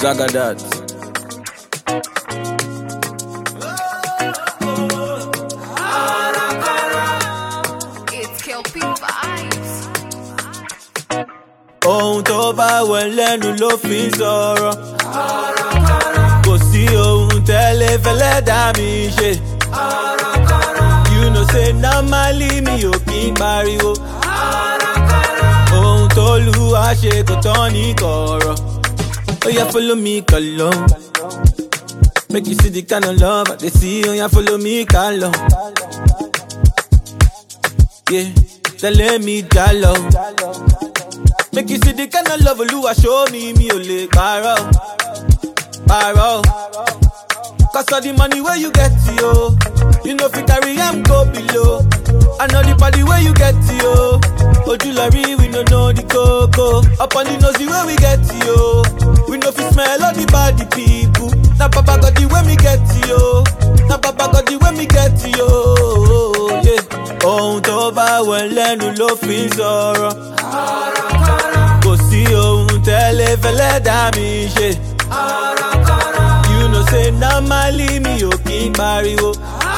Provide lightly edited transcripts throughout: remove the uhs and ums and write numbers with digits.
Zagadat. It's Kelpie vibes. Ohun tó bá wẹ̀ lẹ́nu ló fi ń sọ̀rọ̀. Kò sí ohun tẹ́lẹ̀ fẹ́lẹ́ dá mi ṣe. You know say normally mi ò kí ń pariwo. Ohun tó lù wá ṣe kò tán ní kọ̀rọ̀. Oh yeah, follow me, Kalo. Make you see the kind of love I dey see. Oh yeah, follow me, Kalo. Yeah, tell me Kalo. Make you see the kind of love Oluwa show me, mi ò lè parọ́, parọ́. Cause all the money where you get yo, you know fi carry am go below. I know the party where you get yo, Ojulari we no know the coco. Up on the nosy where we get yo, we know fi smell all the bad people. Na Papa got the way me get yo, na Papa got the way me get yo. Yeah, ohun tó bá wẹ̀ lẹ́nu ló fi ń sọ̀rọ̀. Kò sí ohun tẹ́lẹ̀ fẹ́lẹ́ dá mi ṣe. You know say normally mi ò kí ń pariwo.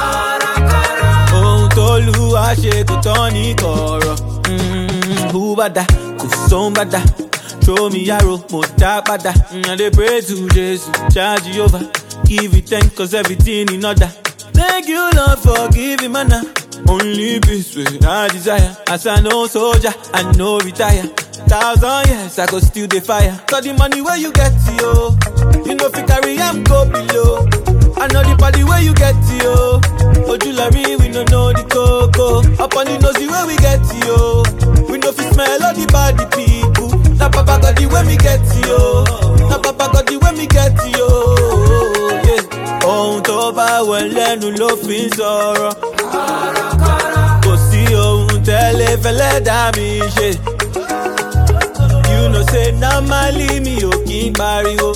Ohun tó lù wá ṣe kò tán ní kọ̀rọ̀. Who bada, kò sóhun bada. Throw me arrow, mo dá padà. I dey pray to Jesus, charge Jehovah. Give you thanks cause everything in order. Thank you Lord for giving manna. Only peace wey I desire. As I know soldier, I know retire. 1,000 years I go still dey fire. Cause the money where you get yo, you know fi carry am go below. I know the party where you get yo, Ojulari we no know the coco. Up on the nosy where we get yo, we know fi smell all the bad people. Na Papa got the way me get yo, na Papa got the way me get yo. Yeah, ohun tó bá wẹ̀ lẹ́nu ló fi ń sọ̀rọ̀. Kò sí ohun tẹ́lẹ̀ fẹ́lẹ́ dá mi ṣe. You know say normally mi ò kí ń pariwo.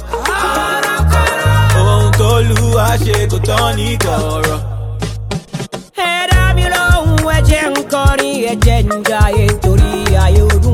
Ohun tó lù wá ṣe kò tán ní kọ̀rọ̀. Ẹ̀dá mi lóhùn ẹ̀jẹ̀ ń kọrin ẹ̀jẹ̀ ń jayé torí ayé ọdún.